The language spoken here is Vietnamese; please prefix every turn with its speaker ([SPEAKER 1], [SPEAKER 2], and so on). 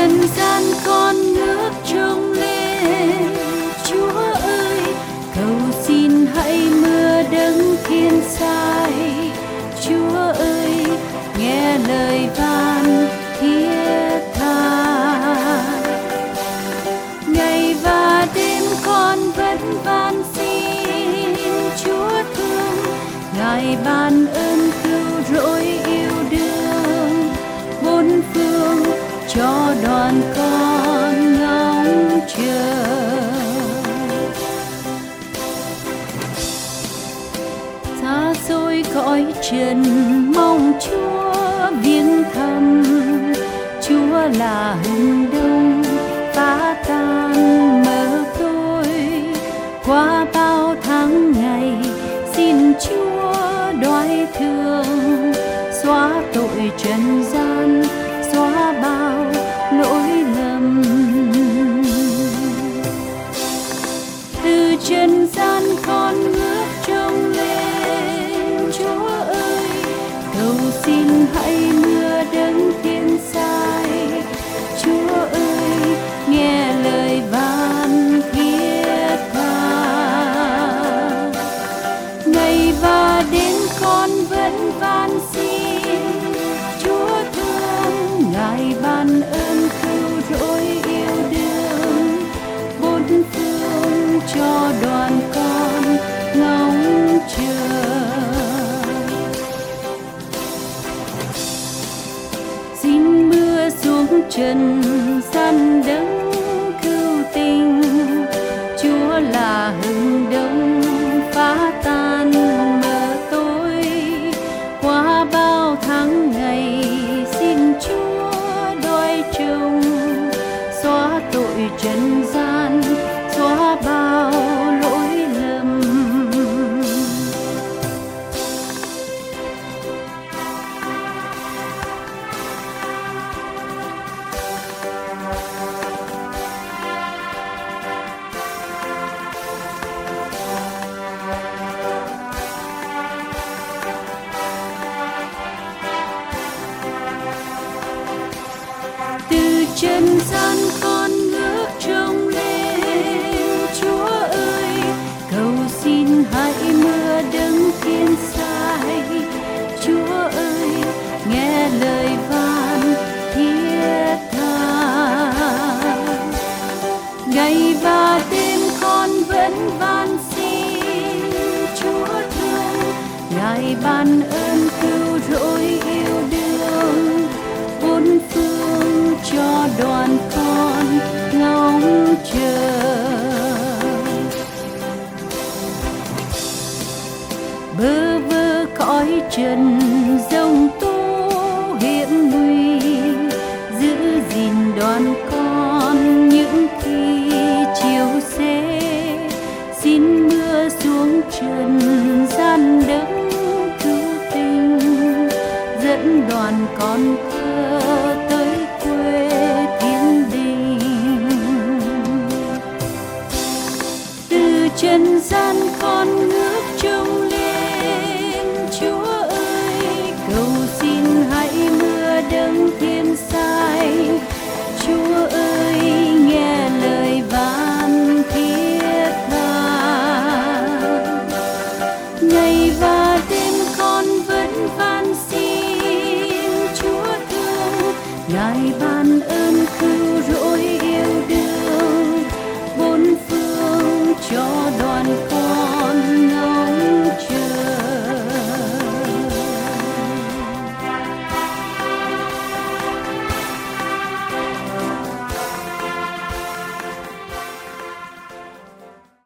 [SPEAKER 1] trần gian con ngước trông lên, Chúa ơi cầu xin hãy mưa đấng thiên sai. Chúa ơi nghe lời van thiết tha, ngày và đêm con vẫn van xin Chúa thương, Ngài ban ơn cứu rỗi yêu đương, bốn phương cho đoàn con ngóng chờ. Xa xôi cõi trần mong Chúa viếng thăm, Chúa là hừng đông phá tan mơ tôi. Qua bao tháng ngày xin Chúa đoái thương, xóa tội trần gian, xóa bao lỗi lầm. Từ trần gian con ngước trông lên, Chúa ơi cầu xin hãy mưa đấng thiên sai. Chúa ơi nghe lời van thiết tha, ngày và đêm con vẫn van xin Chúa thương, Ngài ban ơn cứu rỗi yêu đương, bốn phương cho đoàn con ngóng chờ. Xin mưa xuống trần gian đấng cứu tình, Chúa là hừng đông phá tan mờ tối. Qua bao tháng ngày xin Chúa đoái trông, xóa tội trần gian, xóa bao lỗi lầm. Từ trần gian con ngước trông lên, Chúa ơi cầu xin hãy mưa đấng thiên sai. Chúa ơi nghe lời van thiết tha, ngày và đêm con vẫn van xin Chúa thương, Ngài ban ơn cứu rỗi yêu đương, bốn phương cho đoàn con ngóng chờ. Bơ vơ cõi trần giông tố hiểm nguy, giữ gìn đoàn con những khi chiều xế. Xin mưa xuống trần gian đấng cứu tình, dẫn đoàn con thơ tới quê thiên đình. Từ trần gian con ngước trông lên, Chúa ơi cầu xin hãy mưa đấng thiên sai. Chúa ơi nghe lời van thiết tha, ngày và đêm con vẫn van xin Chúa thương, Ngài ban ơn cứu rỗi yêu đương, bốn phương cho đoàn con